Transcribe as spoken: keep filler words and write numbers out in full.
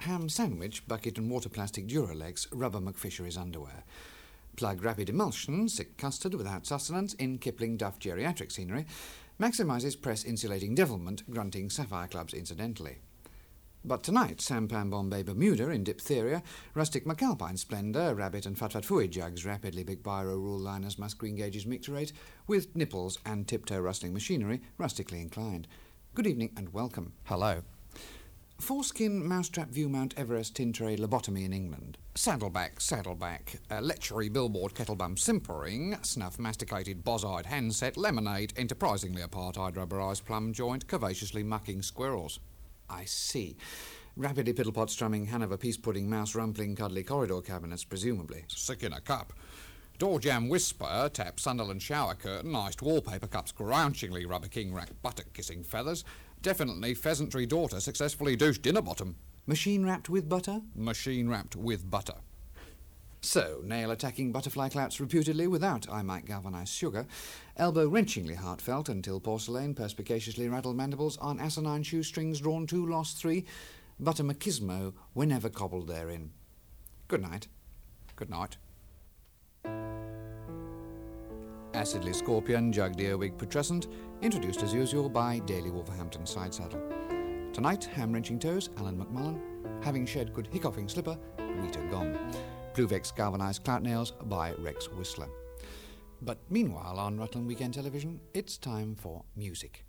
ham sandwich, bucket and water plastic Duralex, rubber McFisheries underwear. Plug rapid emulsion, sick custard without sustenance in Kipling Duff geriatric scenery. Maximises press insulating devilment, grunting sapphire clubs incidentally. But tonight, sampan Bombay Bermuda in diphtheria, rustic McAlpine splendour, rabbit and fat fat fooey jugs, rapidly big biro rule liners, musk green gauges micturate, with nipples and tiptoe rustling machinery, rustically inclined. Good evening and welcome. Hello. Foreskin mousetrap view Mount Everest tin tray lobotomy in England. Saddleback, saddleback, uh, lechery billboard kettlebum simpering, snuff masticated boz-eyed handset, lemonade, enterprisingly apartheid rubberised plum joint, curvaceously mucking squirrels. I see. Rapidly piddlepot strumming Hanover peace pudding mouse rumpling cuddly corridor cabinets, presumably. Sick in a cup. Door jam whisper, tap Sunderland shower curtain, iced wallpaper cups grouchingly rubber king rack buttock kissing feathers. Definitely pheasantry daughter successfully douched dinner bottom. Machine wrapped with butter? Machine wrapped with butter. So, nail-attacking butterfly clouts reputedly without, I might galvanise sugar, elbow-wrenchingly heartfelt until porcelain perspicaciously rattled mandibles on asinine shoestrings drawn two, lost three, butter machismo whenever cobbled therein. Good night. Good night. Acidly scorpion, jugged earwig putrescent, introduced as usual by Daily Wolverhampton side saddle. Tonight, ham-wrenching toes, Alan McMullen, having shed good hiccoughing slipper, Rita Gom. Pluvex galvanised clout nails by Rex Whistler. But meanwhile on Rutland Weekend Television, it's time for music.